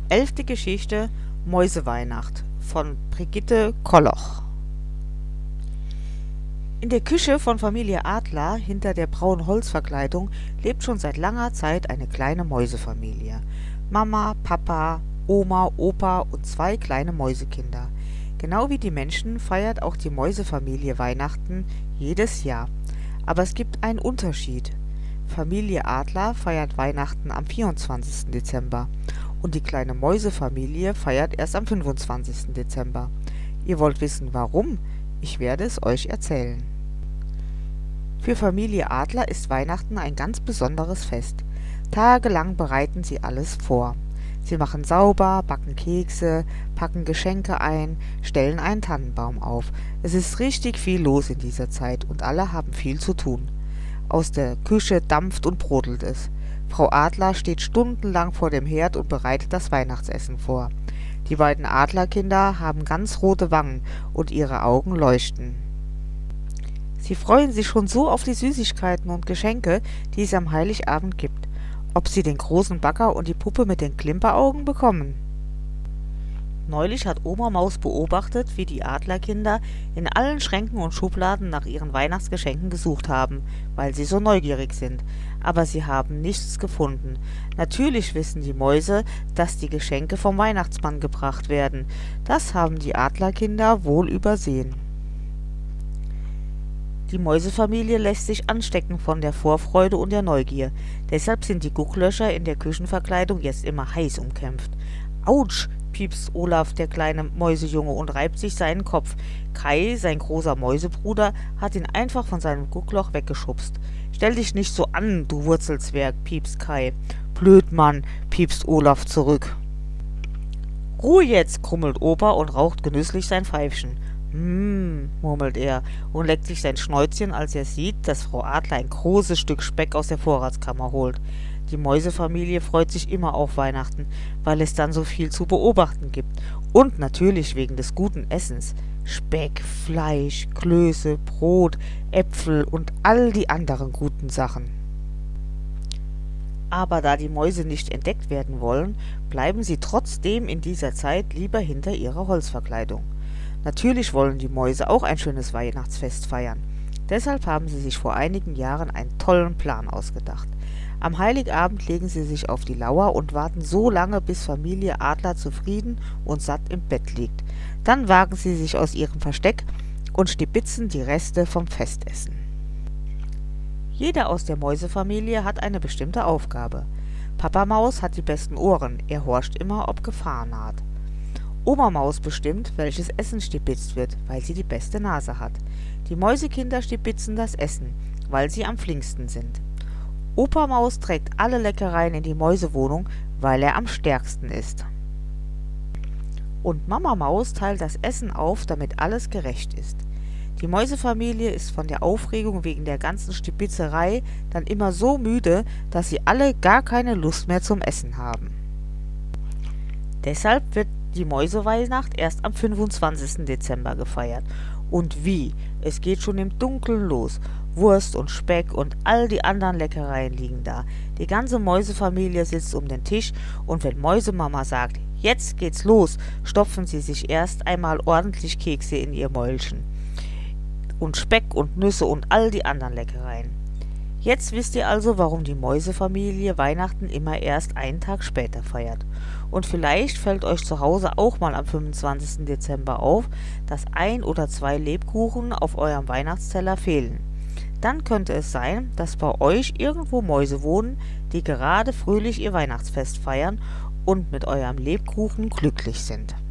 11. Geschichte Mäuseweihnacht von Brigitte Kolloch. In der Küche von Familie Adler hinter der braunen Holzverkleidung lebt schon seit langer Zeit eine kleine Mäusefamilie. Mama, Papa, Oma, Opa und 2 kleine Mäusekinder. Genau wie die Menschen feiert auch die Mäusefamilie Weihnachten jedes Jahr. Aber es gibt einen Unterschied. Familie Adler feiert Weihnachten am 24. Dezember und die kleine Mäusefamilie feiert erst am 25. Dezember. Ihr wollt wissen, warum? Ich werde es euch erzählen. Für Familie Adler ist Weihnachten ein ganz besonderes Fest. Tagelang bereiten sie alles vor. Sie machen sauber, backen Kekse, packen Geschenke ein, stellen einen Tannenbaum auf. Es ist richtig viel los in dieser Zeit und alle haben viel zu tun. Aus der Küche dampft und brodelt es. Frau Adler steht stundenlang vor dem Herd und bereitet das Weihnachtsessen vor. Die beiden Adlerkinder haben ganz rote Wangen und ihre Augen leuchten. Sie freuen sich schon so auf die Süßigkeiten und Geschenke, die es am Heiligabend gibt. Ob sie den großen Bagger und die Puppe mit den Klimperaugen bekommen? Neulich hat Oma Maus beobachtet, wie die Adlerkinder in allen Schränken und Schubladen nach ihren Weihnachtsgeschenken gesucht haben, weil sie so neugierig sind. Aber sie haben nichts gefunden. Natürlich wissen die Mäuse, dass die Geschenke vom Weihnachtsmann gebracht werden. Das haben die Adlerkinder wohl übersehen. Die Mäusefamilie lässt sich anstecken von der Vorfreude und der Neugier. Deshalb sind die Gucklöcher in der Küchenverkleidung jetzt immer heiß umkämpft. Autsch! Piepst Olaf, der kleine Mäusejunge, und reibt sich seinen Kopf. Kai, sein großer Mäusebruder, hat ihn einfach von seinem Guckloch weggeschubst. »Stell dich nicht so an, du Wurzelzwerg«, piepst Kai. »Blöd, Mann«, piepst Olaf zurück. »Ruhe jetzt«, grummelt Opa und raucht genüsslich sein Pfeifchen. Murmelt er und leckt sich sein Schnäuzchen, als er sieht, dass Frau Adler ein großes Stück Speck aus der Vorratskammer holt. Die Mäusefamilie freut sich immer auf Weihnachten, weil es dann so viel zu beobachten gibt. Und natürlich wegen des guten Essens. Speck, Fleisch, Klöße, Brot, Äpfel und all die anderen guten Sachen. Aber da die Mäuse nicht entdeckt werden wollen, bleiben sie trotzdem in dieser Zeit lieber hinter ihrer Holzverkleidung. Natürlich wollen die Mäuse auch ein schönes Weihnachtsfest feiern. Deshalb haben sie sich vor einigen Jahren einen tollen Plan ausgedacht. Am Heiligabend legen sie sich auf die Lauer und warten so lange, bis Familie Adler zufrieden und satt im Bett liegt. Dann wagen sie sich aus ihrem Versteck und stibitzen die Reste vom Festessen. Jeder aus der Mäusefamilie hat eine bestimmte Aufgabe. Papa Maus hat die besten Ohren, er horcht immer, ob Gefahr naht. Oma Maus bestimmt, welches Essen stibitzt wird, weil sie die beste Nase hat. Die Mäusekinder stibitzen das Essen, weil sie am flinksten sind. Opa Maus trägt alle Leckereien in die Mäusewohnung, weil er am stärksten ist. Und Mama Maus teilt das Essen auf, damit alles gerecht ist. Die Mäusefamilie ist von der Aufregung wegen der ganzen Stibitzerei dann immer so müde, dass sie alle gar keine Lust mehr zum Essen haben. Deshalb wird die Mäuseweihnacht erst am 25. Dezember gefeiert. Und wie? Es geht schon im Dunkeln los. Wurst und Speck und all die anderen Leckereien liegen da. Die ganze Mäusefamilie sitzt um den Tisch und wenn Mäusemama sagt, jetzt geht's los, stopfen sie sich erst einmal ordentlich Kekse in ihr Mäulchen. Und Speck und Nüsse und all die anderen Leckereien. Jetzt wisst ihr also, warum die Mäusefamilie Weihnachten immer erst einen Tag später feiert. Und vielleicht fällt euch zu Hause auch mal am 25. Dezember auf, dass 1 oder 2 Lebkuchen auf eurem Weihnachtsteller fehlen. Dann könnte es sein, dass bei euch irgendwo Mäuse wohnen, die gerade fröhlich ihr Weihnachtsfest feiern und mit eurem Lebkuchen glücklich sind.